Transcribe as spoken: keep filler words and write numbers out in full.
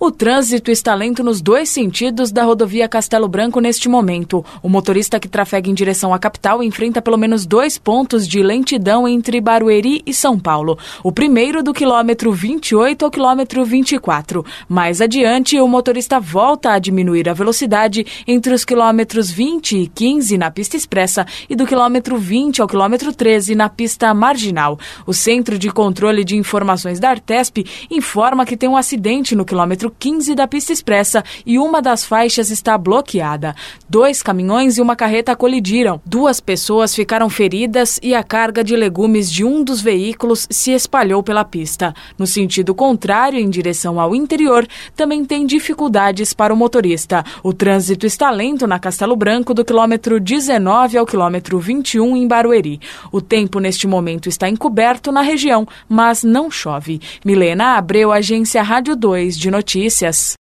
O trânsito está lento nos dois sentidos da rodovia Castelo Branco neste momento. O motorista que trafega em direção à capital enfrenta pelo menos dois pontos de lentidão entre Barueri e São Paulo. O primeiro do quilômetro vinte e oito ao quilômetro vinte e quatro. Mais adiante, o motorista volta a diminuir a velocidade entre os quilômetros vinte e quinze na pista expressa e do quilômetro vinte ao quilômetro treze na pista marginal. O Centro de Controle de Informações da Artesp informa que tem um acidente no quilômetro quinze da pista expressa e uma das faixas está bloqueada. Dois caminhões e uma carreta colidiram. Duas pessoas ficaram feridas e a carga de legumes de um dos veículos se espalhou pela pista. No sentido contrário, em direção ao interior, também tem dificuldades para o motorista. O trânsito está lento na Castelo Branco do quilômetro dezenove ao quilômetro vinte e um em Barueri. O tempo neste momento está encoberto na região, mas não chove. Milena Abreu, Agência Rádio dois de Notícias.